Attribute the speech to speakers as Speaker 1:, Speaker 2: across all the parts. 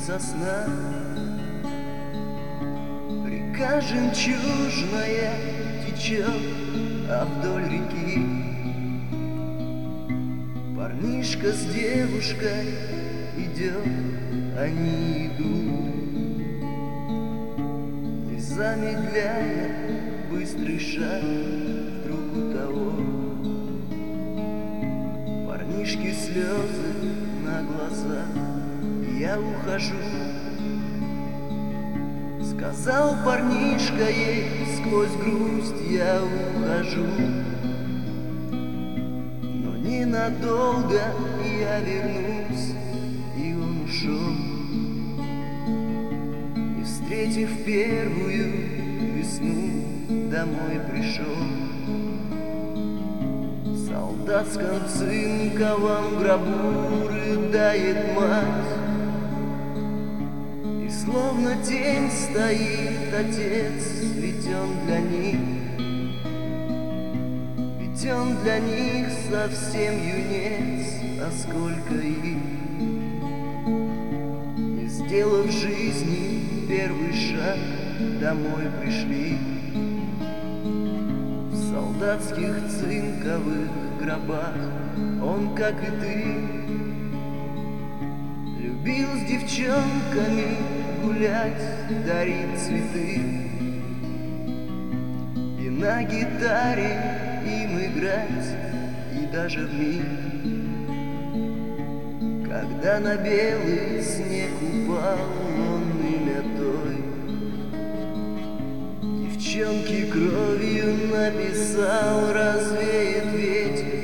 Speaker 1: сосна. Река жемчужная течет, а вдоль реки парнишка с девушкой идет, они идут, не замедляя быстрый шаг друг у того. Парнишки слезы на глазах, я ухожу. Сказал парнишка ей сквозь грусть, я ухожу. Но ненадолго я вернусь, и он ушел, не встретив первую весну, домой пришел. В солдатском цинковом гробу рыдает мать, и словно тень стоит отец, ведь он для них, ведь он для них совсем юнец, а сколько их, не сделав в жизни первый шаг, домой пришли. В солдатских цинковых гробах он, как и ты, любил с девчонками гулять, дарить цветы и на гитаре им играть, и даже в миг, когда на белый снег упал он имя той девчонки кровью написал, развеет ветер,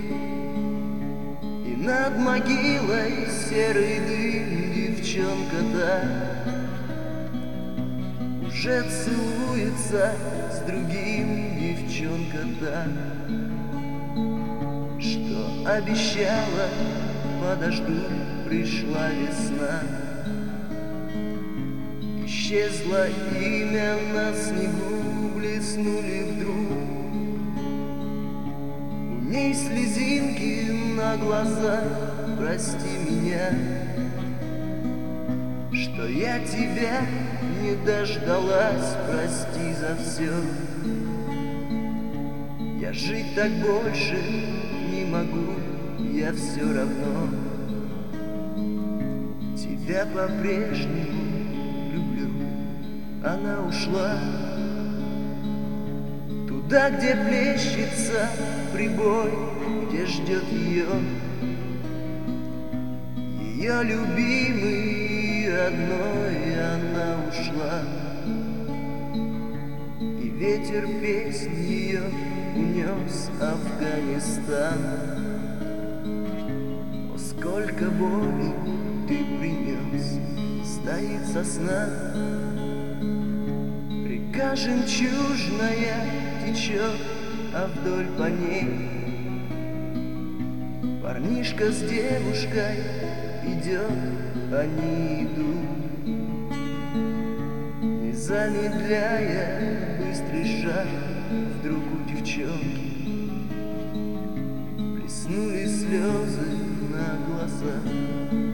Speaker 1: и над могилой серый дым девчонка-то уже целуется с другим, девчонка-то, что обещала, подожду, пришла весна. Исчезло имя на снегу, блеснули вдруг у ней слезинки на глазах. Прости меня, что я тебя не дождалась, прости за все. Я жить так больше не могу, я все равно тебя по-прежнему люблю. Она ушла туда, где плещется прибой, где ждет ее любимый одной. Она ушла, и ветер песнь ее унес Афганистан. О, сколько боли ты принес, стоит сосна. Река жемчужная течет, а вдоль по ней парнишка с девушкой идет, они идут, не замедляя быстрый шаг. Вдруг у девчонки блеснули слезы на глазах.